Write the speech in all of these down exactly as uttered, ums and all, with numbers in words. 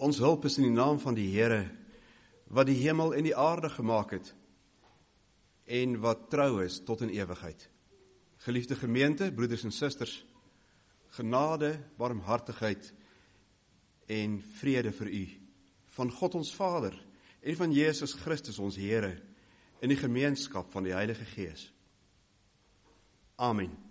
Ons hulp is in die naam van die Here, wat die hemel en die aarde gemaak het, en wat trou is tot in ewigheid. Geliefde gemeente, broeders en susters, genade, barmhartigheid en vrede vir u, van God ons Vader, en van Jesus Christus ons Here, in die gemeenskap van die Heilige Gees. Amen.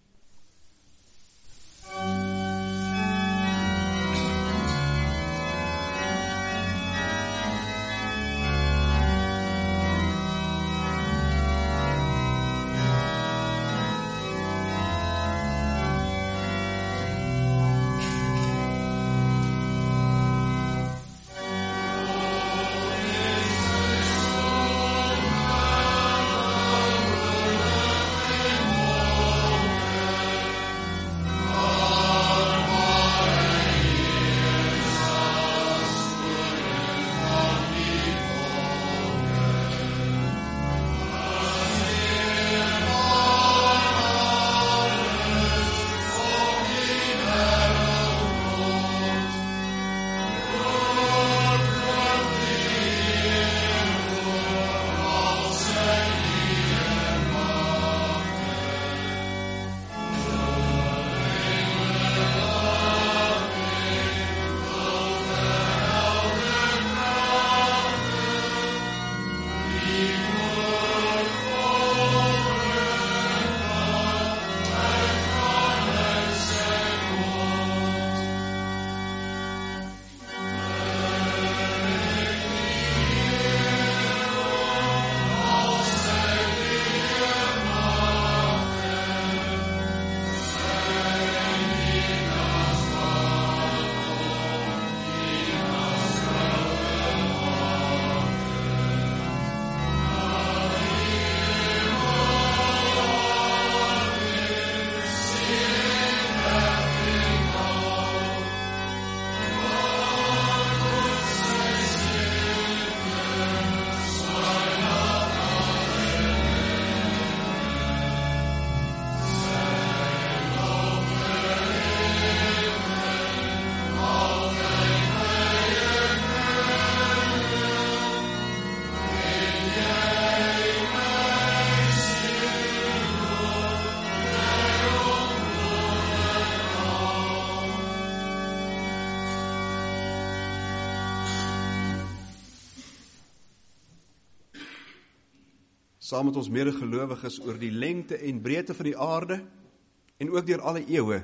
Saam met ons medegelowiges oor die lengte en breedte van die aarde en ook deur alle eeue,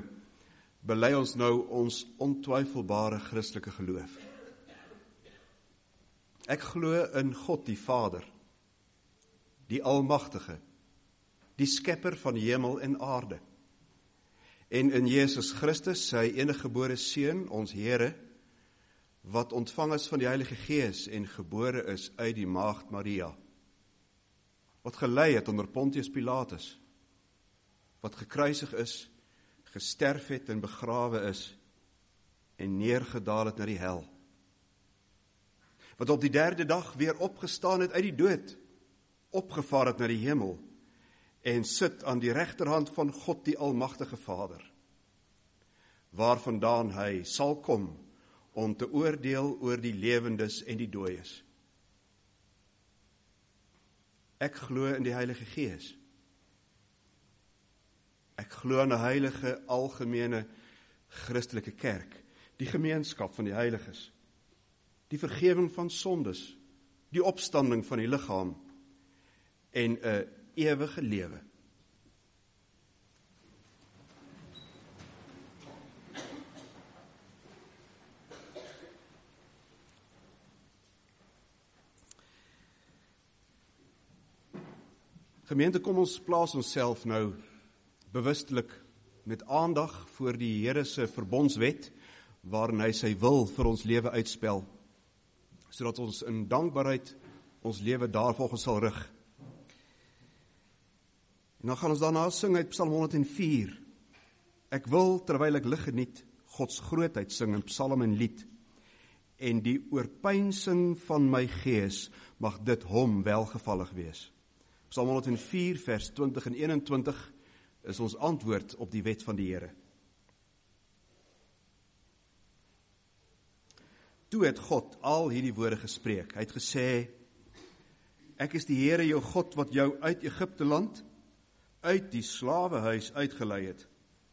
bely ons nou ons ontwyfelbare Christelike geloof. Ek glo in God die Vader, die Almagtige, die Skepper van hemel en aarde, en in Jesus Christus, sy eniggebore Seun, ons Here, wat ontvang is van die Heilige Gees en gebore is uit die Maagd Maria, wat gelei het onder Pontius Pilatus, wat gekruisig is, gesterf het en begrawe is, en neergedaal het na die hel, wat op die derde dag weer opgestaan het uit die dood, opgevaar het na die hemel, en sit aan die regterhand van God die Almagtige Vader, waarvandaan hy sal kom, om te oordeel oor die lewendes en die dooies. Ek glo in die Heilige Gees. Ek glo in 'n heilige, algemene, Christelike kerk, die gemeenskap van die heiliges, die vergewing van sondes, die opstanding van die liggaam en 'n ewige lewe. Gemeente, kom ons plaas onsself nou bewustelik met aandag voor die Here se verbondswet, waarin hy sy wil vir ons lewe uitspel, sodat ons in dankbaarheid ons lewe daarvolgens sal rig. En dan gaan ons daarna sing uit Psalm honderd en vier. Ek wil, terwyl ek lig geniet, Gods grootheid sing in psalm en lied, en die oorpeinsing van my gees mag dit hom welgevallig wees. Psalm honderd en vier, vers twintig en eenentwintig is ons antwoord op die wet van die Here. Toe het God al hierdie woorde gespreek. Hy het gesê, ek is die Here jou God wat jou uit Egipte land, uit die slawehuis uitgelei het.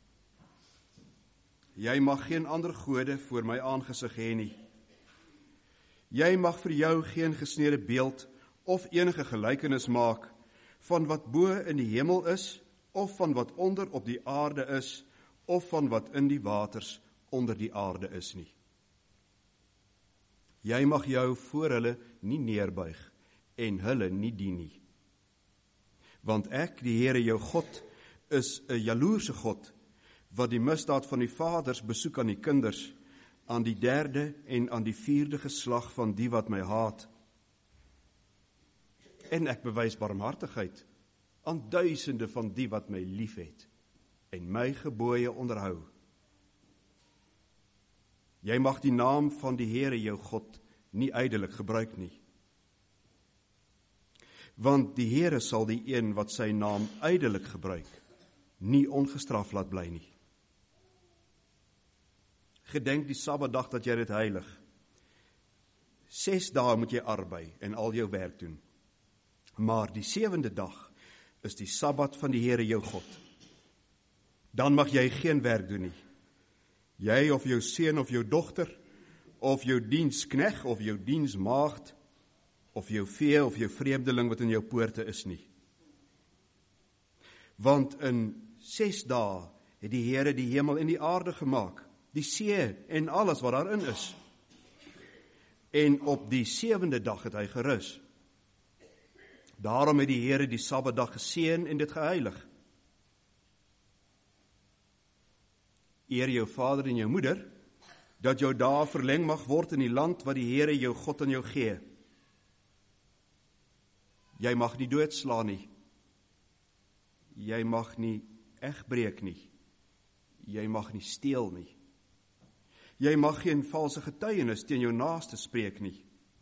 Jy mag geen ander gode voor my aangesig hê nie. Jy mag vir jou geen gesneede beeld of enige gelykenis maak van wat bo in die hemel is, of van wat onder op die aarde is, of van wat in die waters onder die aarde is nie. Jy mag jou voor hulle nie neerbuig en hulle nie dien nie. Want ek, die Here jou God, is 'n jaloerse God, wat die misdaad van die vaders besoek aan die kinders, aan die derde en aan die vierde geslag van die wat my haat. En ek bewys barmhartigheid aan duisende van die wat my liefhet en my gebooie onderhou. Jy mag die naam van die Here jou God nie ydelik gebruik nie. Want die Here sal die een wat sy naam ydelik gebruik, nie ongestraf laat bly nie. Gedenk die Sabbatdag dat jy dit heilig. Ses dae moet jy arbei en al jou werk doen. Maar die sewende dag is die Sabbat van die Here jou God. Dan mag jy geen werk doen nie. Jy of jou seun of jou dogter, of jou dienskneg of jou diensmaagd, of jou vee of jou vreemdeling wat in jou poorte is nie. Want in ses dae het die Here die hemel en die aarde gemaak, die see en alles wat daarin is. En op die sewende dag het hy gerus. Daarom het die Here die Sabbatdag geseën en dit geheilig. Eer jou vader en jou moeder, dat jou dae verleng mag word in die land wat die Here jou God aan jou gee. Jy mag nie doodslaan nie. Jy mag nie egbreek nie. Jy mag nie steel nie. Jy mag geen valse getuienis teen jou naaste spreek nie.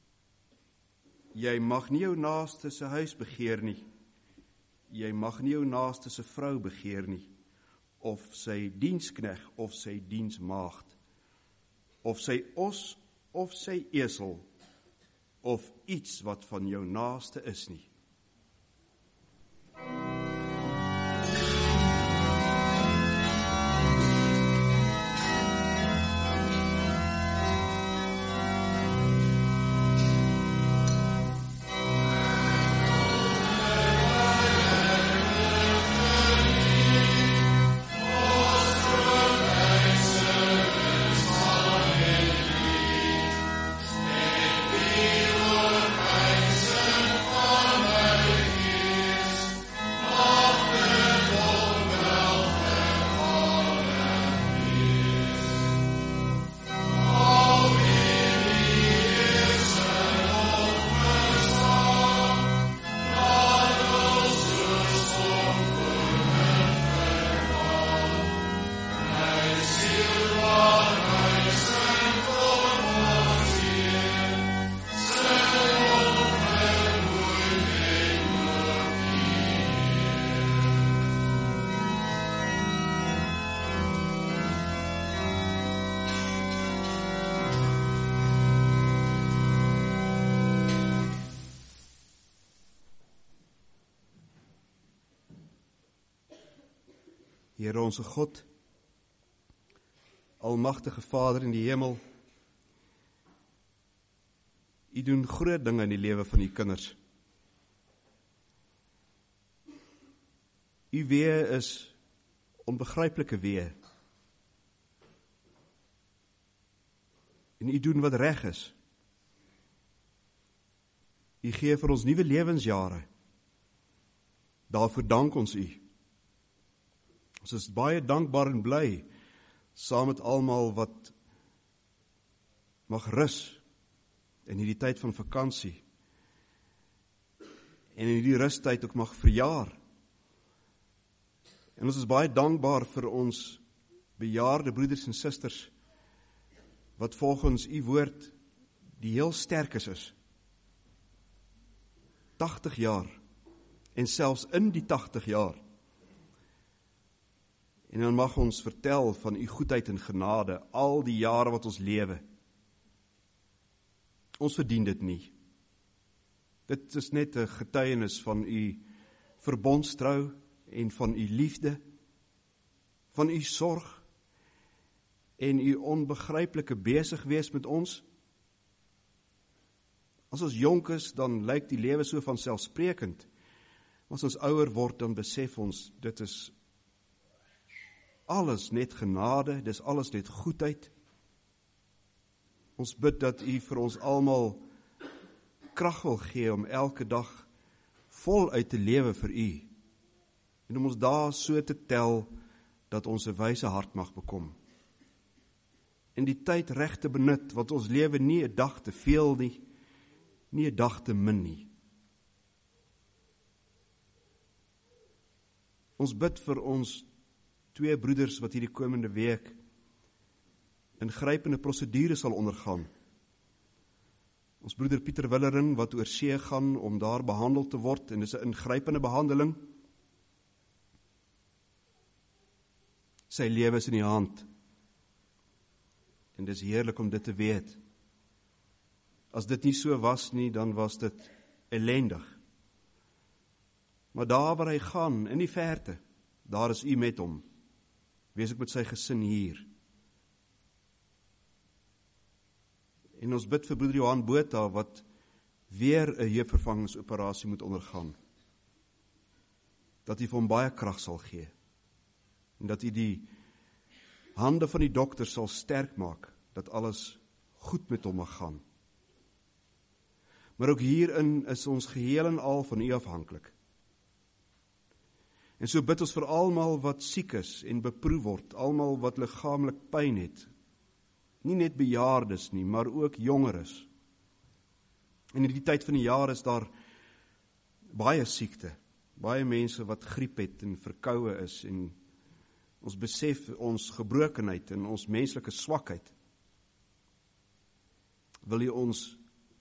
Jy mag nie jou naaste se huis begeer nie. Jy mag nie jou naaste se vrou begeer nie, of sy dienskneg of sy diensmaagd, of sy os of sy esel, of iets wat van jou naaste is nie. Here onse God, almagtige Vader in die hemel, U doen groot dinge in die lewe van U kinders. U weë is onbegryplike weë. En U doen wat reg is. U gee vir ons nuwe lewensjare. Daarvoor dank ons U. Ons is baie dankbaar en bly, saam met almal wat mag rus in hierdie tyd van vakansie, en in hierdie rustyd ook mag verjaar. En ons is baie dankbaar vir ons bejaarde broeders en susters, wat volgens U woord die heel sterkes is. tagtig jaar, en selfs in die tagtig jaar. En dan mag ons vertel van U goedheid en genade, al die jare wat ons lewe. Ons verdien dit nie. Dit is net 'n getuienis van u verbondstrou en van u liefde, van u sorg en u onbegryplike besig wees met ons. As ons jonk is, dan lyk die lewe so vanselfsprekend. As ons ouer word, dan besef ons, dit is alles net genade, dis alles net goedheid. Ons bid dat u vir ons almal krag wil gee om elke dag voluit te lewe vir u, en om ons daar so te tel, dat ons 'n wyse hart mag bekom. En die tyd reg te benut, want ons lewe nie 'n dag te veel nie, nie 'n dag te min nie. Ons bid vir ons twee broeders wat hierdie komende week ingrypende prosedure sal ondergaan. Ons broeder Pieter Willering wat oor see gaan om daar behandel te word, en dis 'n ingrypende behandeling. Sy lewe is in die hand. En dis heerlik om dit te weet. As dit nie so was nie, dan was dit ellendig. Maar daar waar hy gaan, in die verte, daar is u met hom. Wees ek met sy gesin hier. En ons bid vir broeder Johan Botha, wat weer 'n heupvervangingsoperasie moet ondergaan. Dat hy vir hom baie krag sal gee. En dat hy die hande van die dokter sal sterk maak, dat alles goed met hom mag gaan. Maar ook hierin is ons geheel en al van u afhanklik. En so bid ons vir almal wat siek is en beproef word, almal wat liggaamlik pyn het, nie net bejaardes nie, maar ook jongeres. En in die tyd van die jaar is daar baie siekte, baie mense wat griep het en verkoue is, en ons besef ons gebrokenheid en ons menslike swakheid. Wil u ons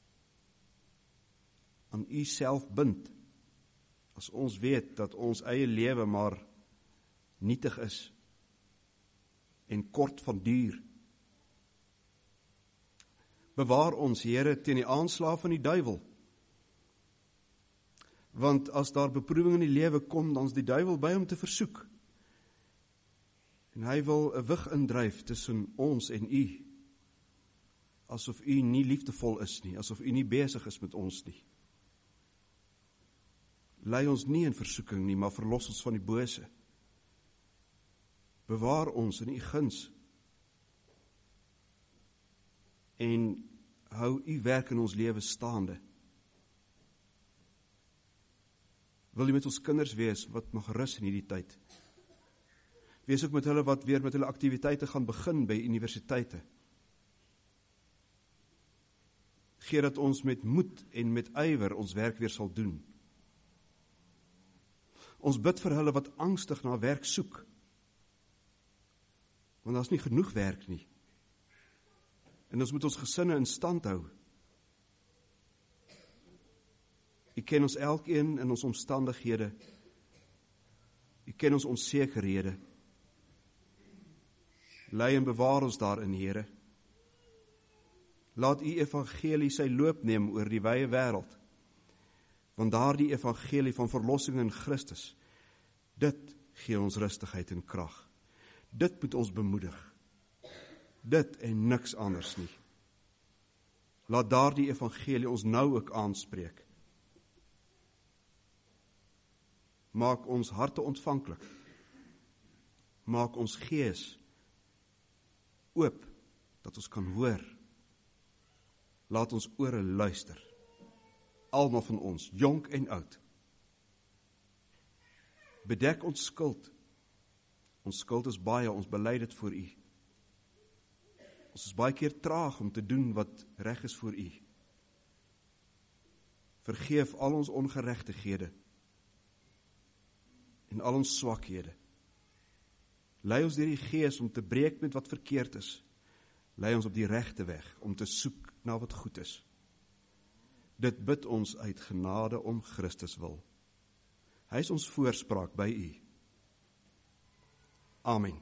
aan u self bind, as ons weet dat ons eie lewe maar nietig is en kort van duur. Bewaar ons, Here, teen die aanslag van die duiwel. Want as daar beproewing in die lewe kom, dan is die duiwel by om te versoek. En hy wil 'n wig indryf tussen ons en u. Asof u nie liefdevol is nie, asof u nie besig is met ons nie. Lei ons nie in versoeking nie, maar verlos ons van die bose. Bewaar ons in u guns. En hou u werk in ons lewe staande. Wil u met ons kinders wees wat mag rus in hierdie tyd. Wees ook met hulle wat weer met hulle aktiwiteite gaan begin by universiteite. Gee dat ons met moed en met ywer ons werk weer sal doen. Ons bid vir hulle wat angstig na werk soek. Want daar is nie genoeg werk nie. En ons moet ons gesinne in stand hou. U ken ons elkeen in ons omstandighede. U ken ons onsekerhede. Lei en bewaar ons daarin, Here. Laat u evangelie sy loop neem oor die wye wêreld. Want daardie evangelie van verlossing in Christus, dit gee ons rustigheid en krag. Dit moet ons bemoedig. Dit en niks anders nie. Laat daardie evangelie ons nou ook aanspreek. Maak ons harte ontvanklik. Maak ons gees oop, dat ons kan hoor. Laat ons ore luister. Almal van ons, jonk en oud. Bedek ons skuld. Ons skuld is baie, ons bely dit voor u. Ons is baie keer traag om te doen wat reg is voor u. Vergeef al ons ongeregtighede en al ons swakhede. Lei ons deur die Gees om te breek met wat verkeerd is. Lei ons op die regte weg om te soek na wat goed is. Dit bid ons uit genade om Christus wil. Hy is ons voorspraak by u. Amen.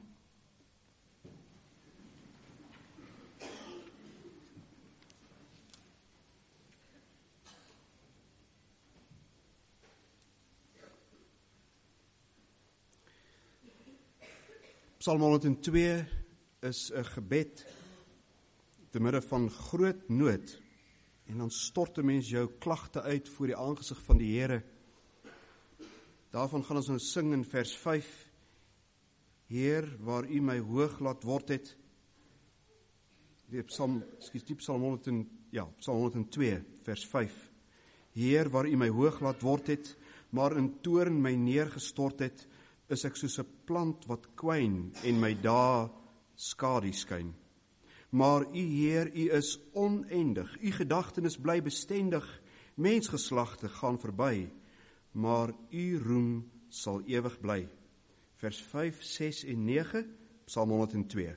Psalm honderdtwee is 'n gebed te midde van groot nood, en dan stort 'n mens jou klagte uit voor die aangesig van die Here. Daarvan gaan ons nou sing in vers vyf. Heer, waar U my hoog laat word het, die Psalm, skies die Psalm honderd, ja, Psalm honderdtwee, vers vyf. Heer, waar U my hoog laat word het, maar in toorn my neergestort het, is ek soos 'n plant wat kwyn en my dae skadu skyn. Maar U Heer, U is oneindig, U gedagtenis bly bestendig, mensgeslagte gaan verby, maar U roem sal ewig bly. Vers vyf, ses en nege, Psalm honderdtwee.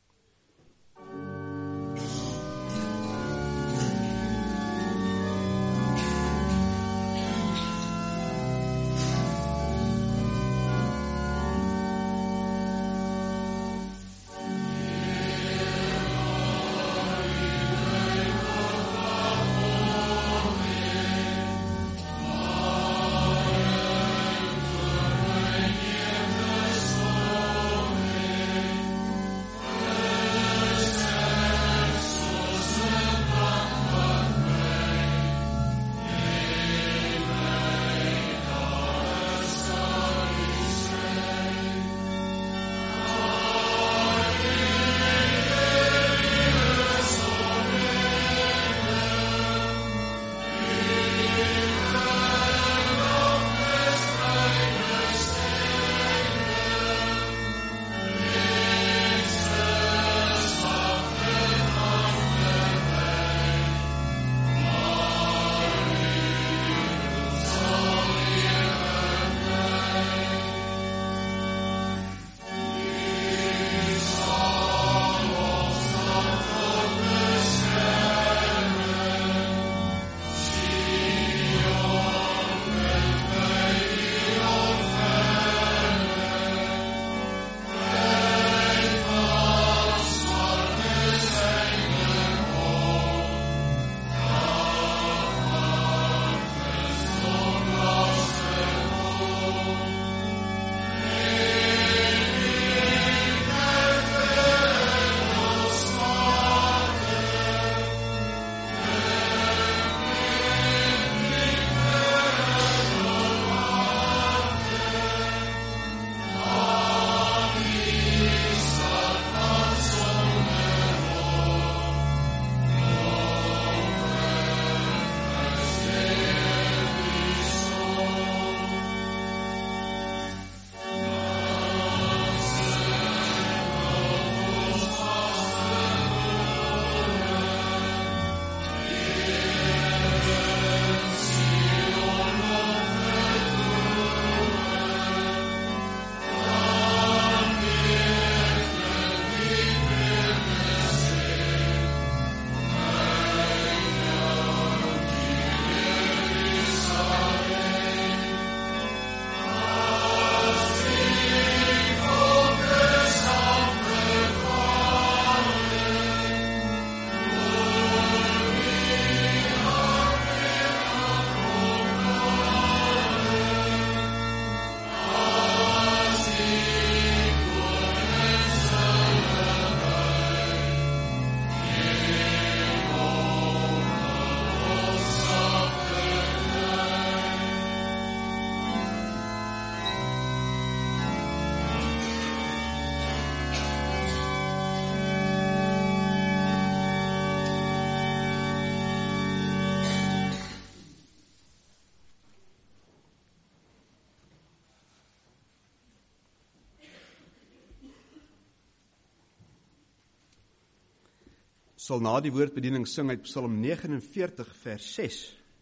Sal na die woordbediening sing uit Psalm negenenveertig vers ses.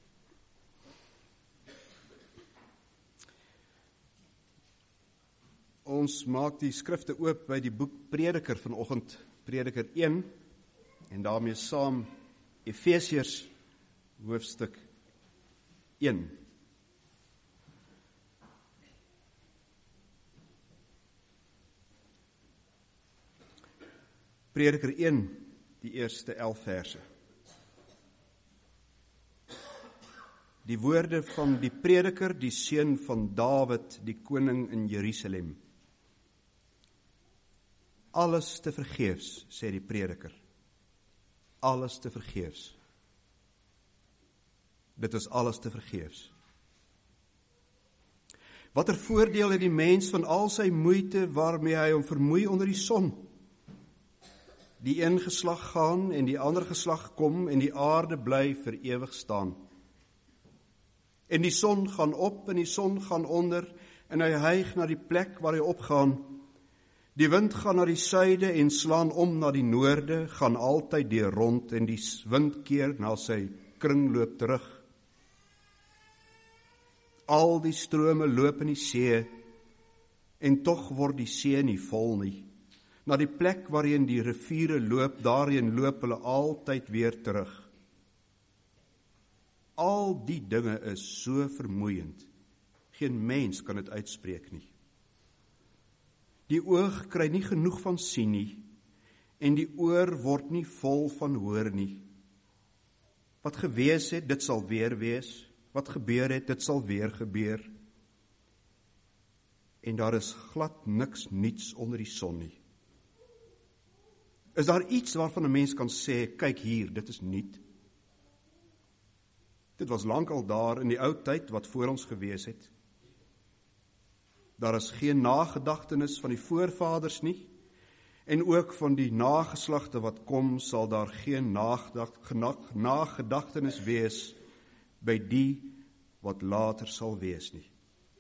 Ons maak die skrifte oop by die boek Prediker vanoggend, Prediker een, en daarmee saam Efesiërs hoofstuk een. Prediker een, die eerste elf verse. Die woorde van die prediker, die seun van Dawid, die koning in Jerusalem. alles te vergeefs, sê die prediker. Alles te vergeefs. Dit is alles te vergeefs. Watter voordeel het die mens van al sy moeite waarmee hy hom vermoei onder die son? Die een geslag gaan en die ander geslag kom en die aarde bly vir ewig staan. En die son gaan op en die son gaan onder en hy hyg na die plek waar hy opgaan. Die wind gaan na die suide en slaan om na die noorde, gaan altyd deur rond en die wind keer na sy kringloop terug. Al die strome loop in die see en tog word die see nie vol nie. Na die plek waarin die riviere loop, daarheen loop hulle altyd weer terug. Al die dinge is so vermoeiend. Geen mens kan dit uitspreek nie. Die oog kry nie genoeg van sien nie, en die oor word nie vol van hoor nie. Wat gewees het, dit sal weer wees. Wat gebeur het, dit sal weer gebeur. En daar is glad niks niets onder die son nie. Is daar iets waarvan 'n mens kan sê, kyk hier, dit is nuut? Dit was lank al daar in die ou tyd wat voor ons gewees het. Daar is geen nagedagtenis van die voorvaders nie, en ook van die nageslagte wat kom, sal daar geen nagedagtenis wees by die wat later sal wees nie.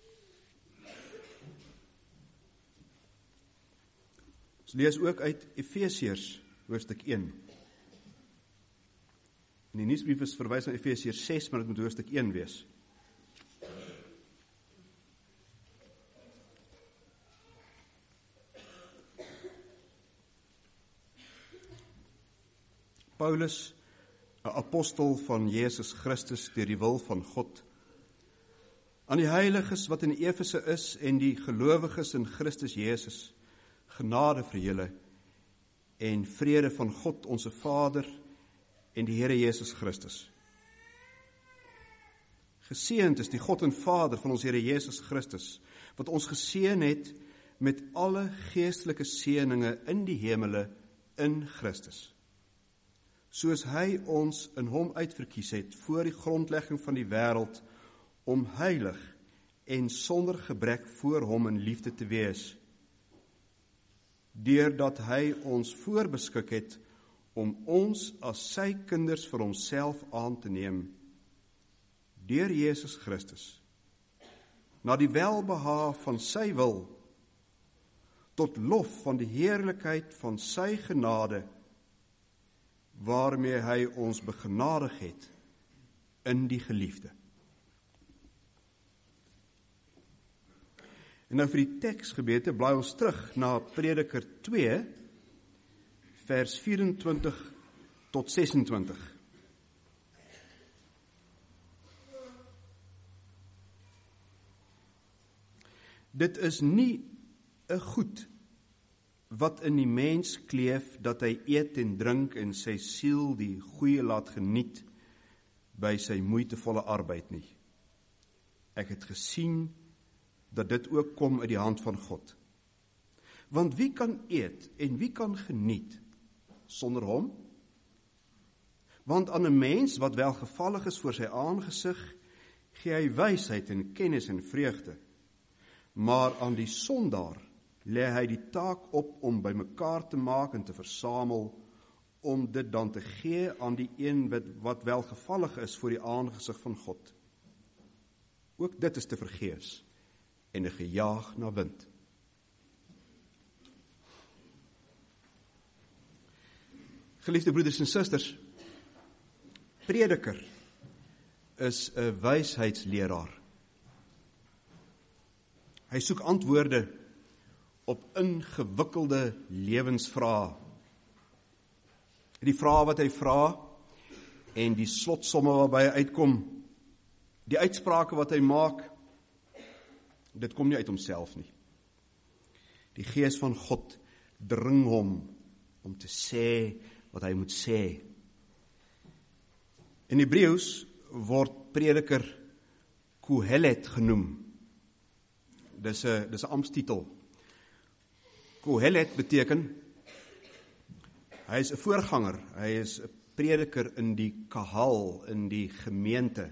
Ons lees ook uit Efesiërs hoofstuk een. In die nuusbrief is verwys na Efesiërs ses, maar dit moet hoofstuk een wees. Paulus, 'n apostel van Jesus Christus deur die wil van God, aan die heiliges wat in Efese is en die gelowiges in Christus Jesus, genade vir julle en vrede van God onse Vader en die Here Jesus Christus. Geseënd is die God en Vader van ons Here Jesus Christus, wat ons geseën het met alle geestelike seëninge in die hemele in Christus. Soos hy ons in hom uitverkies het voor die grondlegging van die wêreld, om heilig en sonder gebrek voor hom in liefde te wees, deurdat hy ons voorbeskik het om ons as sy kinders vir homself aan te neem, deur Jesus Christus, na die welbehae van sy wil, tot lof van die heerlikheid van sy genade, waarmee hy ons begenadig het in die geliefde. En nou vir die teksgedeelte blaai ons terug na Prediker twee, vers vyf-en-twintig tot ses-en-twintig. Dit is nie 'n goed wat in die mens kleef, dat hy eet en drink en sy siel die goeie laat geniet by sy moeitevolle arbeid nie. Ek het gesien dat dit ook kom uit die hand van God. Want wie kan eet en wie kan geniet sonder hom? Want aan 'n mens wat welgevallig is voor sy aangesig, gee hy wysheid en kennis en vreugde. Maar aan die sondaar lê hy die taak op om bymekaar te maak en te versamel, om dit dan te gee aan die een wat welgevallig is voor die aangesig van God. Ook dit is te vergeefs en 'n gejaag na wind. Geliefde broeders en susters, prediker is 'n wysheidsleraar. Hy soek antwoorde op ingewikkelde lewensvrae. Die vrae wat hy vra en die slotsomme waarby hy uitkom, die uitsprake wat hy maak, dit kom nie uit homself nie. Die Gees van God dring hom om te sê wat hy moet sê. In Hebreëus word prediker Kohelet genoem. Dis 'n dis 'n amptstitel. Kohelet beteken Hy is 'n voorganger, hy is 'n prediker in die kahal, in die gemeente.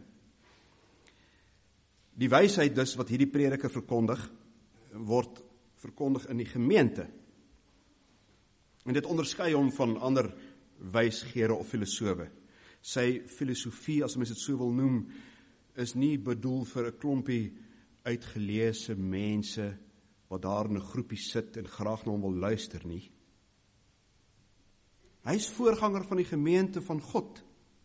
Die wysheid dus wat hierdie prediker verkondig, word verkondig in die gemeente. En dit onderskei hom van ander wysgere of filosowe. Sy filosofie, as mens dit so wil noem, is nie bedoel vir 'n klompie uitgeleese mense wat daar in 'n groepie sit en graag na hom wil luister nie. Hy is voorganger van die gemeente van God.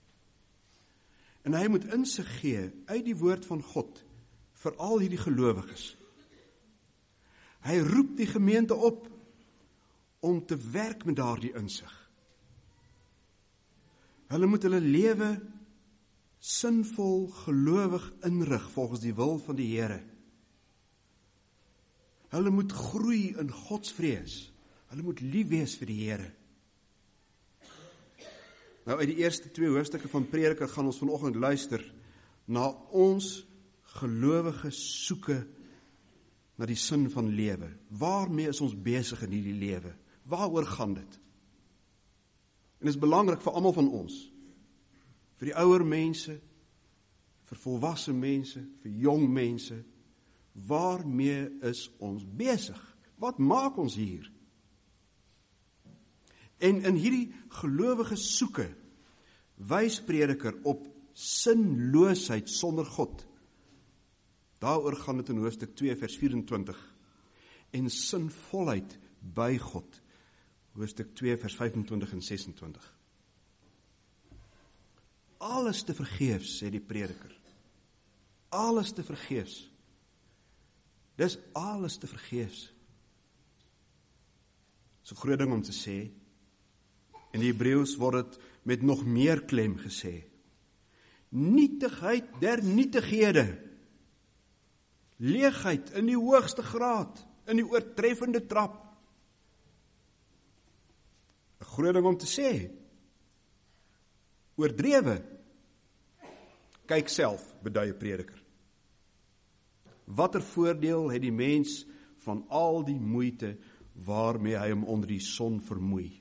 En hy moet insig gee uit die woord van God vir al hierdie gelowiges. Hy roep die gemeente op om te werk met daardie insig. Hulle moet hulle lewe sinvol gelowig inrig volgens die wil van die Here. Hulle moet groei in Godsvrees. Hulle moet lief wees vir die Here. Nou uit die eerste twee hoofstukke van Prediker gaan ons vanoggend luister na ons gelowige soeke na die sin van lewe. Waarmee is ons besig in hierdie lewe? Waaroor gaan dit? En dit is belangrik vir almal van ons. Vir die ouer mense, vir volwasse mense, vir jong mense. Waarmee is ons besig? Wat maak ons hier? En in hierdie gelowige soeke wys Prediker op sinloosheid sonder God. Daaroor gaan dit in hoofstuk twee vers vyf-en-twintig. En sinvolheid by God. Hoofstuk twee vers vyf-en-twintig en ses-en-twintig. Alles te vergeefs, sê die Prediker. Alles te vergeefs. Dis alles te vergeefs. So groot ding om te sê. In die Hebreëus word dit met nog meer klem gesê. Nietigheid der nietighede. Leegheid in die hoogste graad, in die oortreffende trap. 'n Groot ding om te sê. Oordrewe. Kyk self, beduie Prediker. Watter voordeel het die mens van al die moeite waarmee hy hom onder die son vermoei?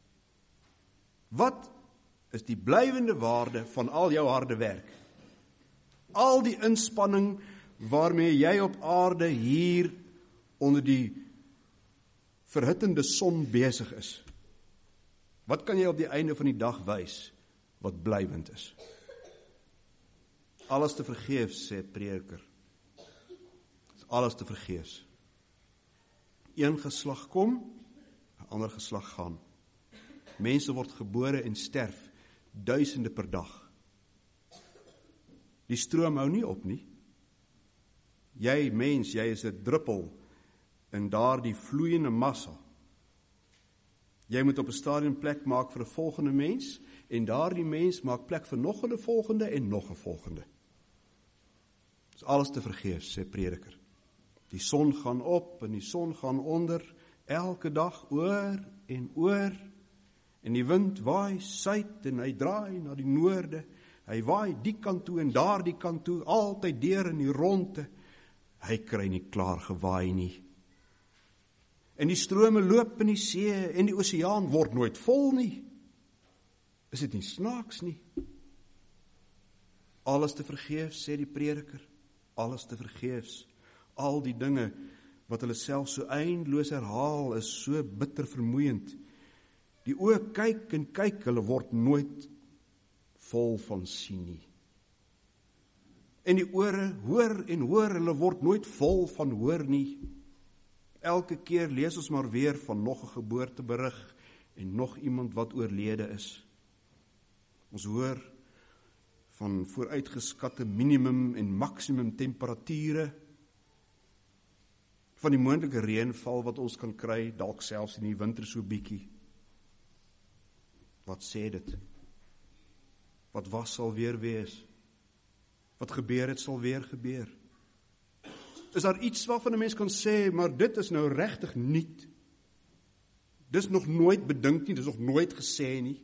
Wat is die blywende waarde van al jou harde werk? Al die inspanning waarmee jy op aarde hier onder die verhittende son besig is. Wat kan jy op die einde van die dag wys wat blywend is? Alles te vergeefs, sê Prediker. Alles te vergeefs. Een geslag kom, 'n ander geslag gaan. Mense word gebore en sterf, duisende per dag. Die stroom hou nie op nie. Jy mens, jy is 'n druppel in daardie vloeiende massa. Jy moet op 'n stadium plek maak vir 'n volgende mens, en daardie mens maak plek vir nog 'n volgende en nog 'n volgende. Dis alles te vergeefs, sê Prediker. Die son gaan op en die son gaan onder, elke dag oor en oor, en die wind waai suid en hy draai na die noorde, hy waai die kant toe en daar die kant toe, altyd deur in die ronde, hy kry nie klaar gewaai nie. En die strome loop in die see en die oseaan word nooit vol nie. Is dit nie snaaks nie? Alles te vergeefs, sê die Prediker, alles te vergeefs. Al die dinge wat hulle self so eindeloos herhaal is so bitter vermoeiend. Die oë kyk en kyk, hulle word nooit vol van sien nie. En die ore hoor en hoor, hulle word nooit vol van hoor nie. Elke keer lees ons maar weer van nog 'n geboorteberig en nog iemand wat oorlede is. Ons hoor van vooruitgeskatte minimum en maksimum temperature, van die moontlike reënval wat ons kan kry, dalk selfs in die winter so bietjie. Wat sê dit? Wat was sal weer wees? Wat gebeur het sal weer gebeur? Is daar iets waarvan 'n mens kan sê, maar dit is nou regtig nuut? Dis nog nooit bedink nie, dis nog nooit gesê nie.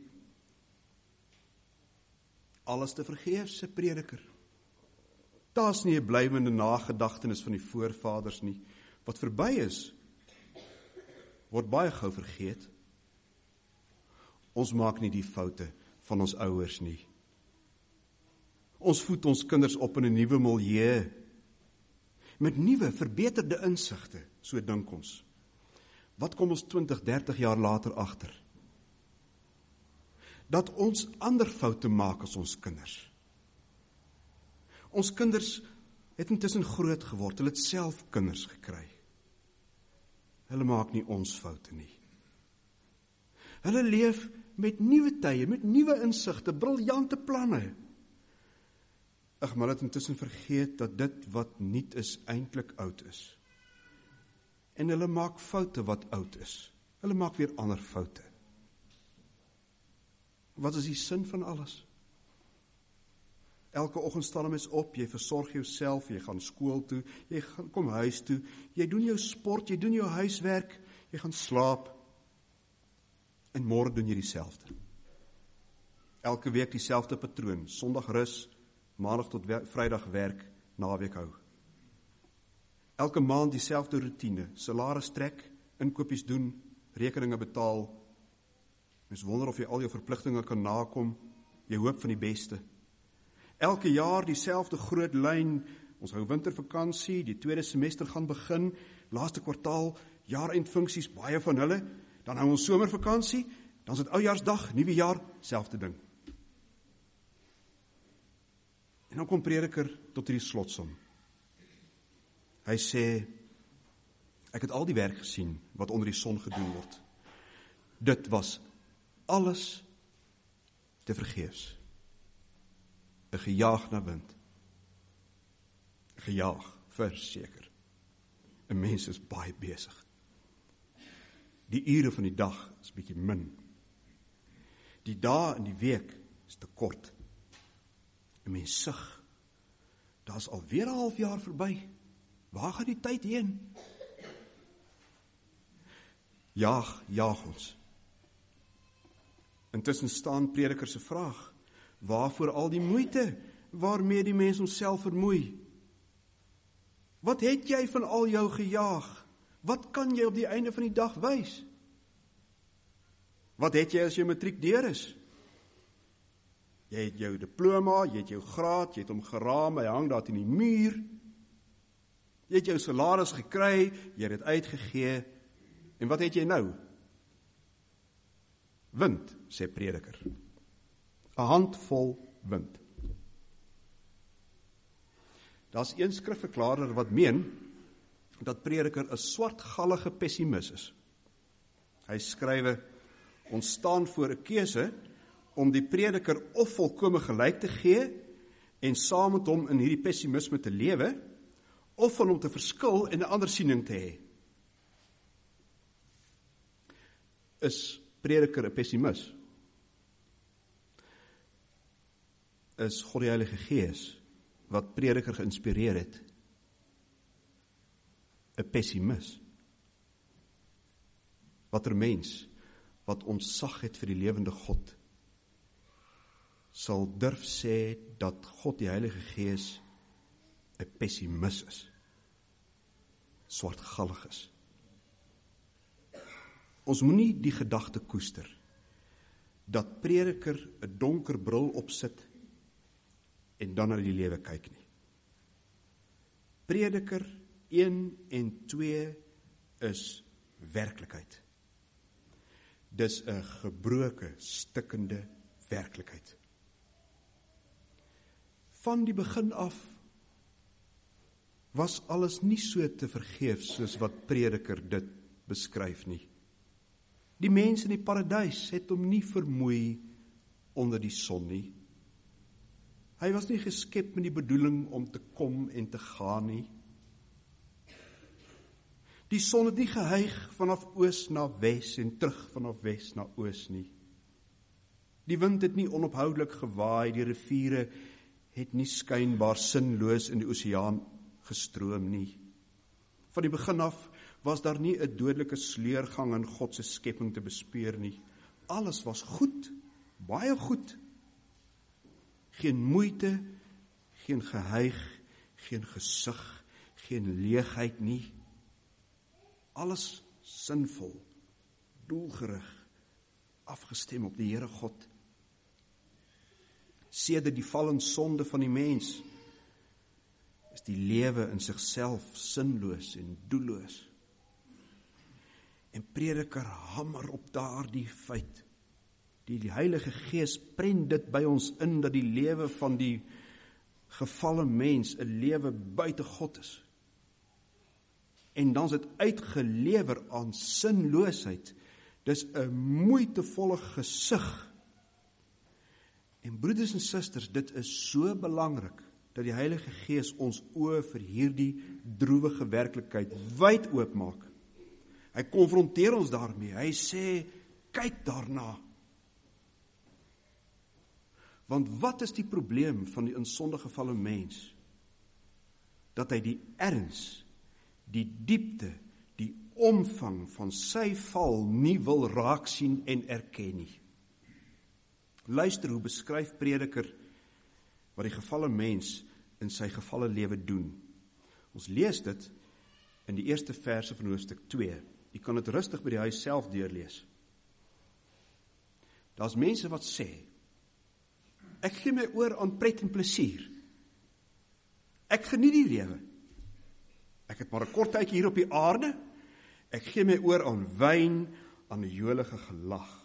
Alles te vergeefs, sê Prediker. Daar's nie 'n blywende nagedagtenis van die voorvaders nie. Wat verby is, word baie gou vergeet. Ons maak nie die foute van ons ouers nie. Ons voed ons kinders op in 'n nuwe milieu, met nuwe, verbeterde insigte, so dink ons. Wat kom ons twintig, dertig jaar later agter? Dat ons ander foute maak as ons kinders. Ons kinders het intussen groot geword, hulle het self kinders gekry. Hulle maak nie ons foute nie. Hulle leef met nuwe tye, met nuwe insigte, briljante planne. Ag, maar hulle het intussen vergeet dat dit wat nuut is, eintlik oud is. En hulle maak foute wat oud is. Hulle maak weer ander foute. Wat is die sin van alles? Elke oggend staan 'n mens op, jy versorg jouself, jy gaan skool toe, jy gaan, kom huis toe, jy doen jou sport, jy doen jou huiswerk, jy gaan slaap, en môre doen jy dieselfde. Elke week dieselfde patroon, Sondag rus, Maandag tot wer- Vrydag werk, naweek hou. Elke maand dieselfde routine, salaris trek, inkopies doen, rekeninge betaal. Mens wonder of jy al jou verpligtinge kan nakom, jy hoop van die beste. Elke jaar dieselfde groot lyn, ons hou wintervakansie, die tweede semester gaan begin, laaste kwartaal, jaareindfunksies, baie van hulle, dan hou ons somervakansie, dan is dit oujaarsdag, nuwe jaar, selfde ding. En dan kom Prediker tot hierdie slotsom. Hy sê, ek het al die werk gesien wat onder die son gedoen word. Dit was alles te vergeefs. 'n Gejaag na wind. Gejaag, verseker. 'n Mens is baie besig. Die ure van die dag is bietjie min. Die dae in die week is te kort. 'n Mens sug, daar is alweer 'n half jaar verby. Waar gaan die tyd heen? Jaag, jaag ons. Intussen staan Prediker se vraag, waarvoor al die moeite, waarmee die mens homself vermoei? Wat het jy van al jou gejaag? Wat kan jy op die einde van die dag wys? Wat het jy as jy matriek deur is? Jy het jou diploma, jy het jou graad, jy het hom geraam, hy hang daar teen die muur. Jy het jou salaris gekry, jy het dit uitgegee, en wat het jy nou? Wind, sê Prediker. 'n handvol wind. Daar's een skrifverklarer wat meen dat Prediker 'n swartgallige pessimis is. Hy skrywe, ons staan voor 'n keuse om die Prediker of volkome gelyk te gee en saam met hom in hierdie pessimisme te lewe, of van hom te verskil en 'n ander siening te hê. Is Prediker 'n pessimis? Is God die Heilige Gees, wat Prediker geïnspireer het, 'n pessimis? Watter mens, wat ontzag het vir die lewende God, sal durf sê dat God die Heilige Gees 'n pessimis is, swartgallig is. Ons moenie die gedagte koester, dat Prediker 'n donker bril opsit, en dan na die lewe kyk nie. Prediker een en twee is werklikheid. Dis 'n gebroke, stikkende werklikheid. Van die begin af was alles nie so te vergeefs soos wat Prediker dit beskryf nie. Die mense in die paradys het hom nie vermoei onder die son nie. Hy was nie geskep met die bedoeling om te kom en te gaan nie. Die son het nie gehyg vanaf oos na wes en terug vanaf wes na oos nie. Die wind het nie onophoudelik gewaai, die riviere het nie skynbaar sinloos in die oseaan gestroom nie. Van die begin af was daar nie 'n dodelike sleurgang in God se skepping te bespeur nie. Alles was goed, baie goed. Geen moeite, geen gehyg, geen gesug, geen leegheid nie. Alles sinvol, doelgerig, afgestem op die Here God. Sedert die val en sonde van die mens, is die lewe in sigself sinloos en doelloos. En Prediker hamer op daardie feit. Die, die Heilige Gees prent dit by ons in, dat die lewe van die gevalle mens 'n lewe buite God is. En dan is dit uitgelewer aan sinloosheid. Dis 'n moeitevolle gesig. En broeders en susters, dit is so belangrik, dat die Heilige Gees ons oë vir hierdie droewige werklikheid wyd oopmaak. Hy konfronteer ons daarmee. Hy sê, kyk daarna. Want wat is die probleem van die in sonde gevalle mens? Dat hy die erns, die diepte, die omvang van sy val nie wil raak sien en erken nie. Luister hoe beskryf Prediker wat die gevalle mens in sy gevalle lewe doen. Ons lees dit in die eerste verse van hoofstuk twee. Jy kan dit rustig by die huis self deurlees. Daar's mense wat sê, ek gee my oor aan pret en plesier. Ek geniet die lewe. Ek het maar 'n kort tydjie hier op die aarde. Ek gee my oor aan wyn, aan 'n jolige gelag.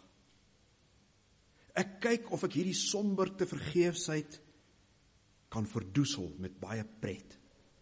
Ek kyk of ek hierdie somber te vergeefsheid kan verdoesel met baie pret.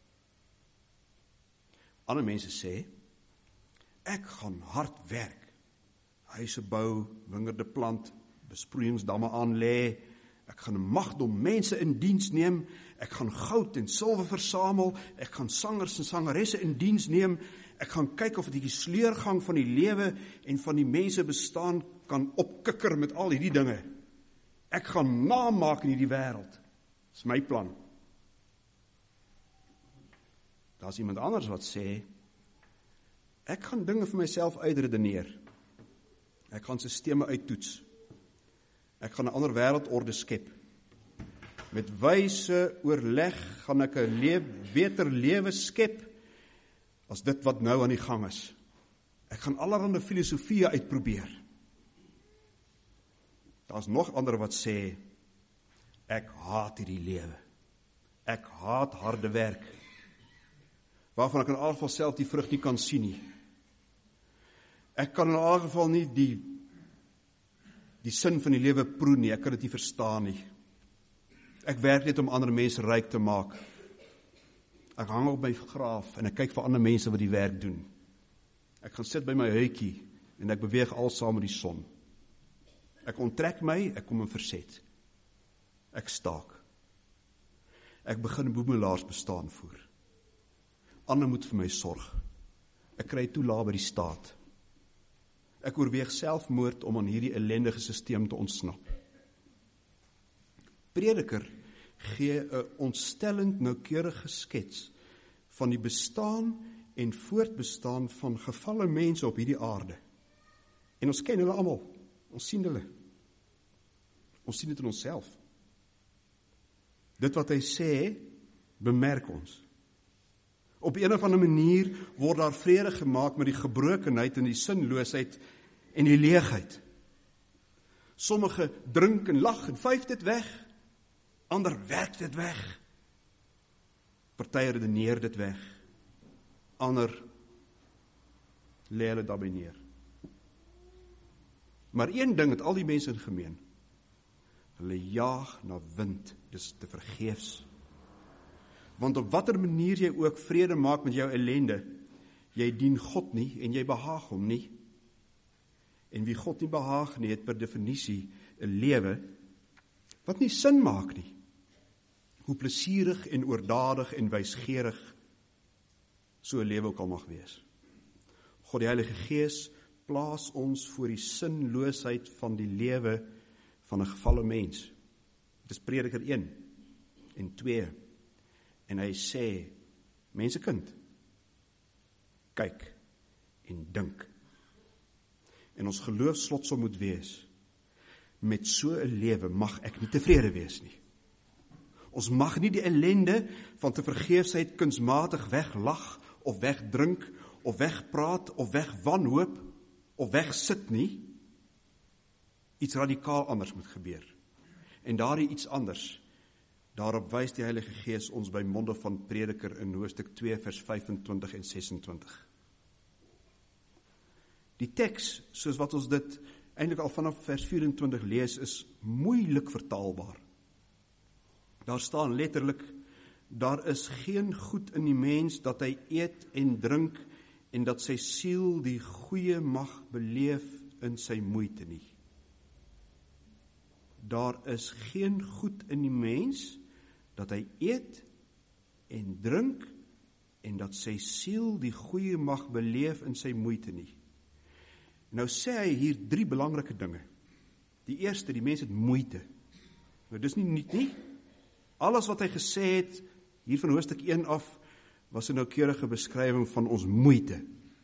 Ander mense sê, ek gaan hard werk. Huise bou, wingerde plant, besproeiingsdamme aanlê. Ek gaan 'n magdom mense in diens neem. Ek gaan goud en silwer versamel. Ek gaan sangers en sangeresse in diens neem. Ek gaan kyk of ek die sleurgang van die lewe en van die mense bestaan kan opkikker met al hierdie dinge. Ek gaan naam maak in hierdie wêreld. Dis my plan. Daar's iemand anders wat sê, ek gaan dinge vir myself uitredeneer. Ek gaan sisteme uittoets. Ek gaan 'n ander wêreldorde skep. Met wyse oorleg gaan ek 'n le- beter lewe skep as dit wat nou aan die gang is. Ek gaan allerlei filosofieë uitprobeer. Daar's nog ander wat sê, ek haat hierdie lewe. Ek haat harde werk, waarvan ek in elk geval self die vrug nie kan sien nie. Ek kan in elk geval nie die die sin van die lewe proe nie, ek kan dit nie verstaan nie. Ek werk net om ander mense ryk te maak. Ek hang op my graaf en ek kyk vir ander mense wat die werk doen. Ek gaan sit by my huitjie en ek beweeg al saam met die son. Ek onttrek my, ek kom in verset. Ek staak. Ek begin boemelaars bestaan voer. Ander moet vir my sorg. Ek kry toelaat by die staat. Ek oorweeg selfmoord om aan hierdie ellendige sisteem te ontsnap. Prediker gee 'n ontstellend noukeurige skets van die bestaan en voortbestaan van gevalle mense op hierdie aarde. En ons ken hulle almal. Ons sien hulle. Ons sien dit in onsself. Dit wat hy sê, bemerk ons. Op een of ander manier word daar vrede gemaak met die gebrokenheid en die sinloosheid en die leegheid. Sommige drink en lag en vyf dit weg, ander werk dit weg. Party redeneer dit weg, ander lê hulle daarby neer. Maar een ding het al die mense in gemeen. Hulle jaag na wind, dis te vergeefs. Want op watter manier jy ook vrede maak met jou ellende, jy dien God nie en jy behaag hom nie. En wie God nie behaag nie, het per definisie 'n lewe wat nie sin maak nie. Hoe plesierig en oordadig en wysgeerig so 'n lewe ook al mag wees. God die Heilige Gees plaas ons voor die sinloosheid van die lewe van 'n gevalle mens. Dit is Prediker een en twee. En hy sê, mensekind, kyk en dink. En ons geloofsslotsom moet wees, met so 'n lewe mag ek nie tevrede wees nie. Ons mag nie die ellende van te vergeefsheid kunsmatig weglag, of wegdrink, of wegpraat, of wegwanhoop, of wegsit nie. iets radikaal anders moet gebeur. En daardie iets anders, daarop wys die Heilige Gees ons by monde van Prediker in hoofstuk twee vers vyfentwintig en sesentwintig. Die teks, soos wat ons dit eintlik al vanaf vers vyf-en-twintig lees, is moeilik vertaalbaar. Daar staan letterlik, daar is geen goed in die mens dat hy eet en drink en dat sy siel die goeie mag beleef in sy moeite nie. Daar is geen goed in die mens dat hy eet en drink en dat sy siel die goeie mag beleef in sy moeite nie. Nou sê hy hier drie belangrike dinge. Die eerste, die mens het moeite. Nou dis nie nuut nie. Alles wat hy gesê het, hier van hoofstuk een af, was 'n noukeurige beskrywing van ons moeite.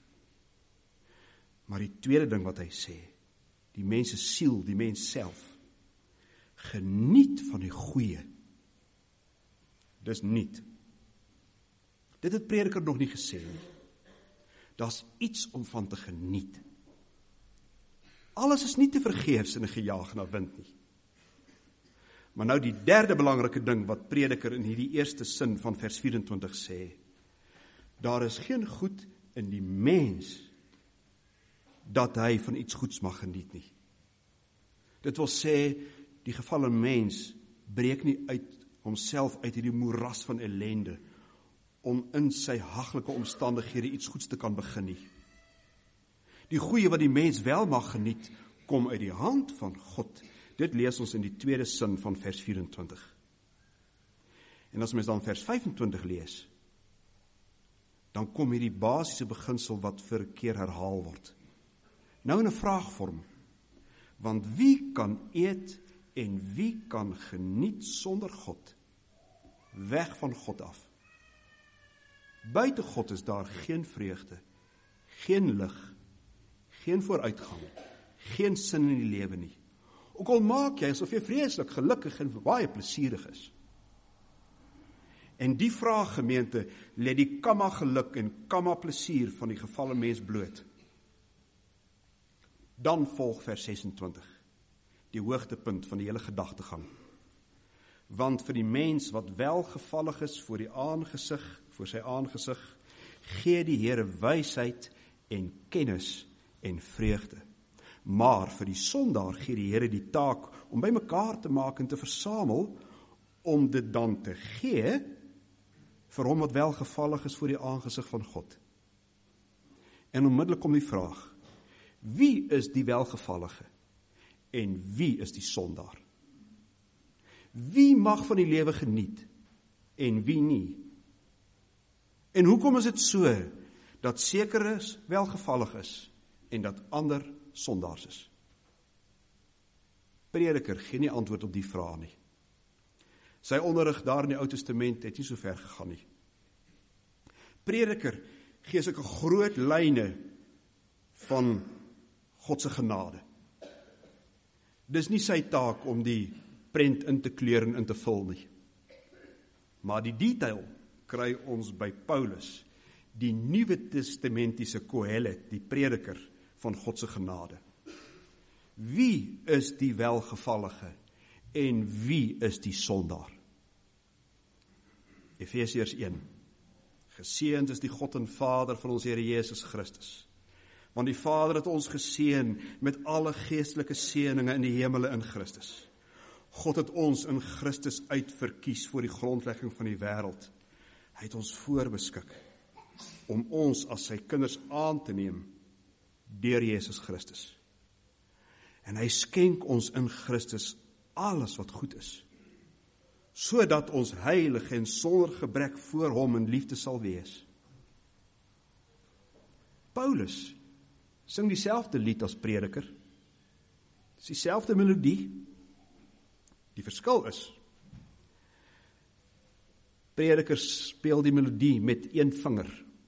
Maar die tweede ding wat hy sê, die mens se siel, die mens self, geniet van die goeie. Dis nuut. Dit het Prediker nog nie gesê nie. Daar's iets om van te geniet. Alles is nie te vergeefs en gejaag na wind nie. Maar nou die derde belangrike ding wat Prediker in hierdie eerste sin van vers vyf-en-twintig sê, daar is geen goed in die mens dat hy van iets goeds mag geniet nie. Dit wil sê, die gevalle mens breek nie uit homself uit hierdie moeras van ellende om in sy haglike omstandighede iets goeds te kan begin nie. Die goeie wat die mens wel mag geniet, kom uit die hand van God. Dit lees ons in die tweede sin van vers vyf-en-twintig. En as mens dan vers vyf-en-twintig lees, dan kom hierdie basiese beginsel wat vir 'n keer herhaal word. Nou in 'n vraagvorm, want wie kan eet en wie kan geniet sonder God? Weg van God af. Buite God is daar geen vreugde, geen lig, geen vooruitgang, geen sin in die lewe nie. Ook al maak jy asof jy vreeslik gelukkig en baie plesierig is. En die vraag, gemeente, lê die kamma geluk en kamma plesier van die gevalle mens bloot. Dan volg vers ses-en-twintig, die hoogtepunt van die hele gedagtegang. Want vir die mens wat welgevallig is voor die aangesig, voor sy aangesig, gee die Here wysheid en kennis en vreugde. Maar vir die sondaar gee die Here die taak om by mekaar te maak en te versamel, om dit dan te gee vir hom wat welgevallig is voor die aangesig van God. En onmiddellik kom die vraag, wie is die welgevallige en wie is die sondaar? Wie mag van die lewe geniet en wie nie? En hoekom is dit so dat sekeres welgevallig is en dat ander sondaars is? Prediker gee nie antwoord op die vraag nie. Sy onderrig daar in die Ou Testament het nie so ver gegaan nie. Prediker gee sulke groot lyne van God se genade. Dis nie sy taak om die prent in te kleur en in te vul nie. Maar die detail kry ons by Paulus, die Nuwe Testamentiese Kohelet, die prediker van God se genade. Wie is die welgevallige en wie is die sondaar? Efesiërs een. Geseënd is die God en Vader van ons Here Jesus Christus. Want die Vader het ons geseën met alle geestelike seëninge in die hemele in Christus. God het ons in Christus uitverkies voor die grondlegging van die wêreld. Hy het ons voorbeskik om ons as sy kinders aan te neem deur Jesus Christus. En hy skenk ons in Christus alles wat goed is, sodat ons heilig en sonder gebrek voor hom in liefde sal wees. Paulus sing dieselfde lied as prediker. Dis dieselfde melodie. Die verskil is, prediker speel die melodie met een vinger.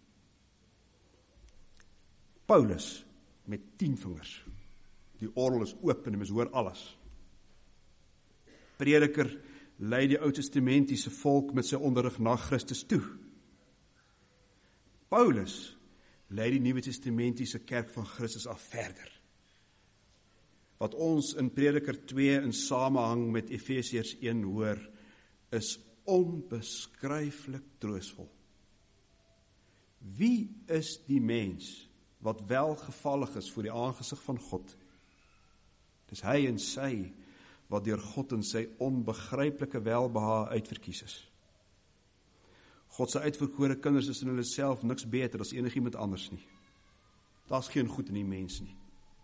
Paulus met tien vingers. Die orgel is oop en mens hoor alles. Prediker lei die Ou Testamentiese volk met sy onderrig na Christus toe. Paulus lei die Nuwe Testamentiese kerk van Christus af verder. wat ons in Prediker twee in samehang met Efesiërs een hoor, is onbeskryflik troosvol. Wie is die mens wat welgevallig is voor die aangesig van God? Dis hy en sy wat deur God in sy onbegryplike welbehae uitverkies is. God se uitverkore kinders is in hulle self niks beter as enigiemand anders nie. Daar's geen goed in die mens nie.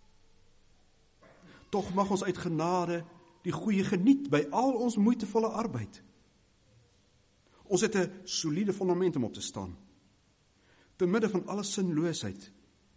Tog mag ons uit genade die goeie geniet by al ons moeitevolle arbeid. Ons het 'n soliede fundament om op te staan. Te midde van alle sinloosheid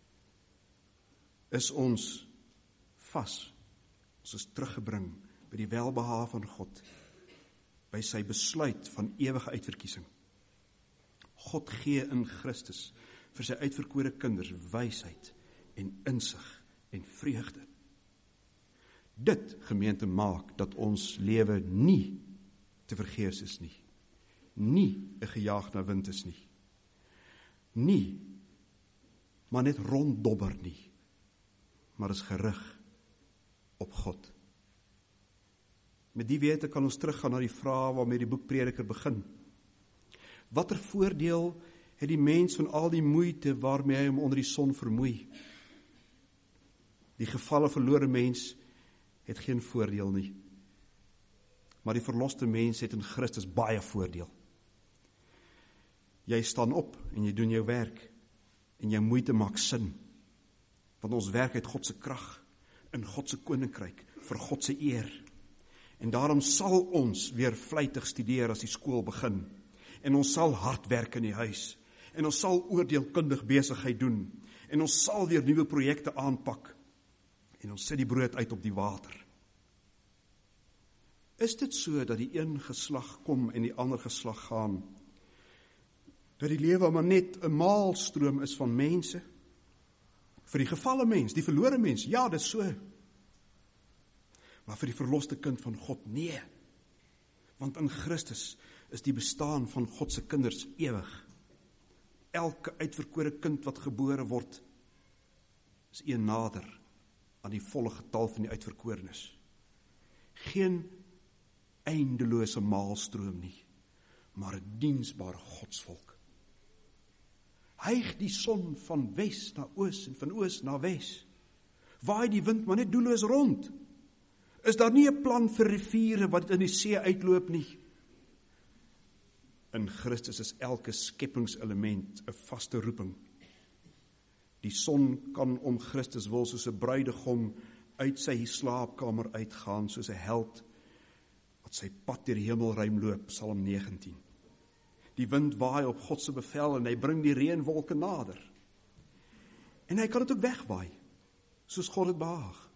is ons vas. Ons is teruggebring by die welbehae van God, by sy besluit van ewige uitverkiesing. God gee in Christus vir sy uitverkore kinders wysheid en insig en vreugde. Dit, gemeente, maak dat ons lewe nie te vergeefs is nie, nie 'n gejaag na wind is nie, nie, maar net ronddobber nie, maar is gerig op God. Met die wete kan ons teruggaan na die vraag waarmee die boek Prediker begin. Watter voordeel het die mens van al die moeite waarmee hy hom onder die son vermoei? Die gevalle verlore mens het geen voordeel nie, maar die verloste mens het in Christus baie voordeel. Jy staan op en jy doen jou werk, en jou moeite maak sin, want ons werk uit God se krag, in God se koninkryk, vir God se eer. En daarom sal ons weer vlytig studeer as die skool begin, en ons sal hard werk in die huis, en ons sal oordeelkundig besigheid doen, en ons sal weer nuwe projekte aanpak, en ons sit die brood uit op die water. Is dit so dat die een geslag kom en die ander geslag gaan? Dat die lewe maar net 'n maalstroom is van mense? Vir die gevalle mens, die verlore mens, ja, dit is so. Maar vir die verloste kind van God, nee. Want in Christus is die bestaan van God se kinders ewig. Elke uitverkore kind wat gebore word, is een nader aan die volle getal van die uitverkorenes. Geen eindelose maalstroom nie, maar 'n diensbare godsvolk. Hyg die son van wes na oos en van oos na wes. Waai die wind maar net doelloos rond. Is daar nie 'n plan vir riviere wat in die see uitloop nie? In Christus is elke skepingselement 'n vaste roeping. Die son kan om Christus wil soos 'n bruidegom uit sy slaapkamer uitgaan, soos 'n held wat sy pad deur die hemelruim loop, Psalm negentien. Die wind waai op God se bevel en hy bring die reënwolke nader. En hy kan dit ook wegwaai, soos God het behaag.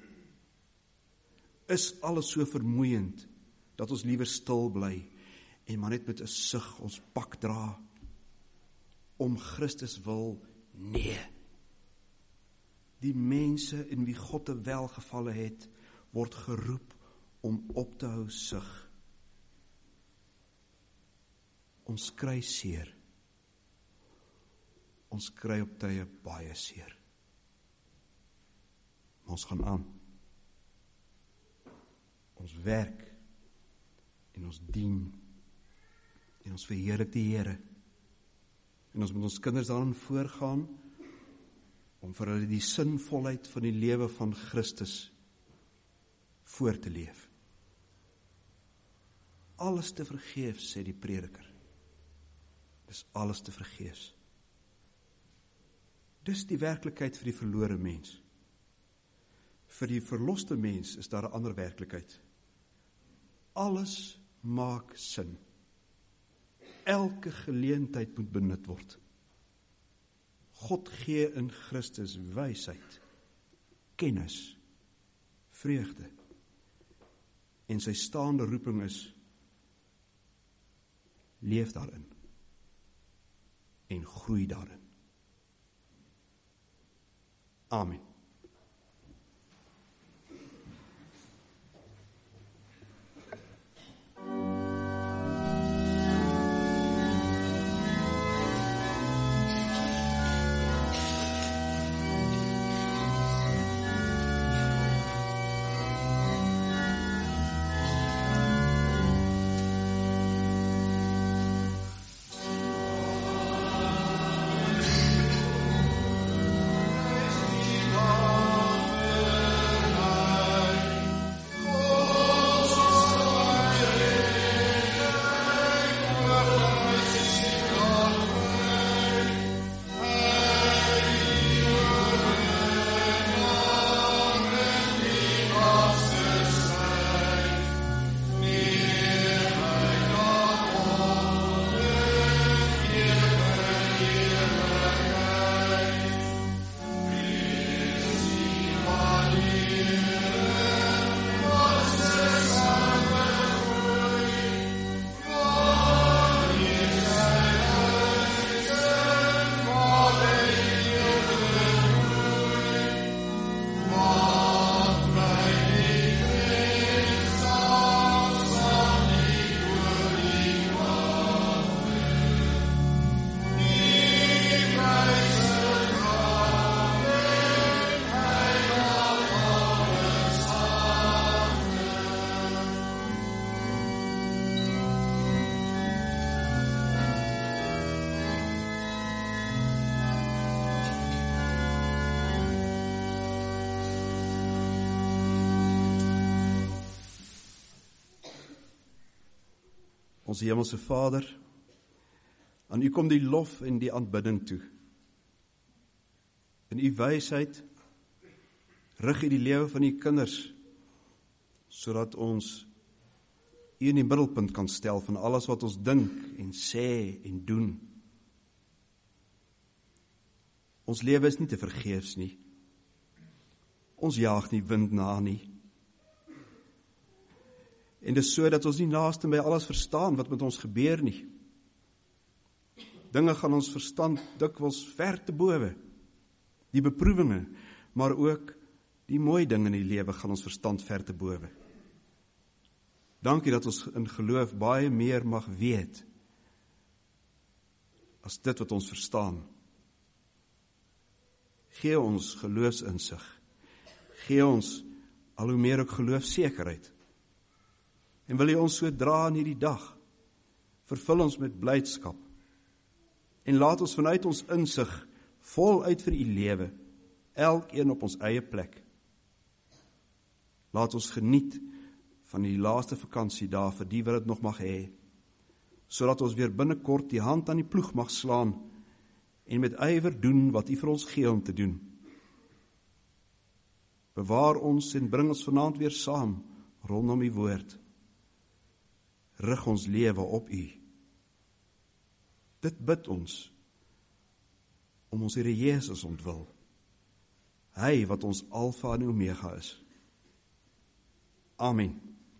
Is alles so vermoeiend, dat ons liewer stil bly, en maar net met 'n sug ons pak dra? Om Christus wil, nee. Die mense in wie God 'n welgevalle het, word geroep om op te hou sug. Ons kry seer. Ons kry op tye baie seer. Maar ons gaan aan. Ons werk en ons dien en ons verheerlik die Here. En ons moet ons kinders daarin voorgaan om vir hulle die sinvolheid van die lewe van Christus voor te leef. Alles te vergeefs, sê die Prediker. Dis alles te vergeefs. Dis die werklikheid vir die verlore mens. Vir die verloste mens is daar 'n ander werklikheid. Alles maak sin. Elke geleentheid moet benut word. God gee in Christus wysheid, kennis, vreugde. En sy staande roeping is, leef daarin en groei daarin. Amen. Ons hemelse Vader, aan U kom die lof en die aanbidding toe. In U wysheid rig U die lewe van U kinders, sodat ons U in die middelpunt kan stel van alles wat ons dink en sê en doen. Ons lewe is nie te vergeefs nie. Ons jaag nie wind na nie. En dis so dat ons nie naaste by alles verstaan wat met ons gebeur nie. Dinge gaan ons verstand dikwels ver te bowe. Die beproewinge, maar ook die mooi dinge in die lewe gaan ons verstand ver te bowe. Dankie dat ons in geloof baie meer mag weet as dit wat ons verstaan. Gee ons geloofsinsig. Gee ons al hoe meer ook geloofsekerheid. En wil U ons so dra in hierdie dag. Vervul ons met blydskap. En laat ons vanuit ons insig voluit vir U lewe, elkeen op ons eie plek. Laat ons geniet van die laaste vakansiedae vir die wat dit nog mag hê, sodat ons weer binnekort die hand aan die ploeg mag slaan en met ywer doen wat U vir ons gee om te doen. Bewaar ons en bring ons vanaand weer saam rondom U woord. Rig ons lewe op U. Dit bid ons om ons Here Jesus ontwil. Hy wat ons Alfa en Omega is. Amen.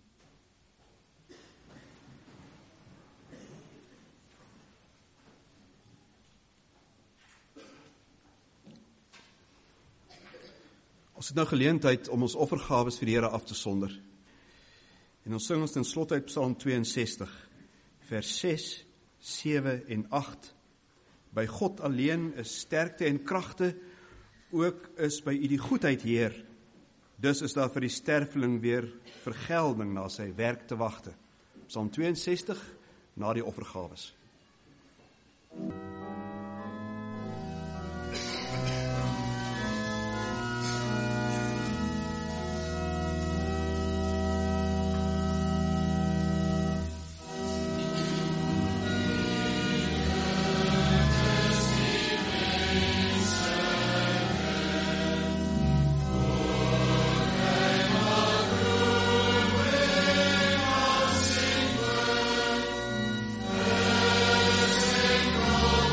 Ons het nou geleentheid om ons offergawes vir die Here af te sonder. En ons sing ons ten slotte uit Psalm tweeënsestig, vers ses, sewe en agt. By God alleen is sterkte en kragte, ook is by U die goedheid, Heer. Dus is daar vir die sterfeling weer vergelding na sy werk te wagte. Psalm tweeënsestig, na die offergawes. Oh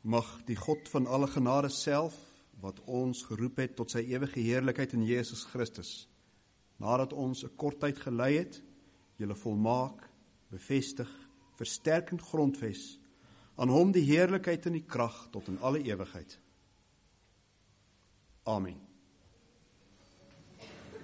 Mag die God van alle genade self, wat ons geroep het tot sy ewige heerlikheid in Jesus Christus, nadat ons 'n kort tyd gelei het, julle volmaak, bevestig, versterk en grondves, aan hom die heerlikheid en die krag tot in alle ewigheid. Amen.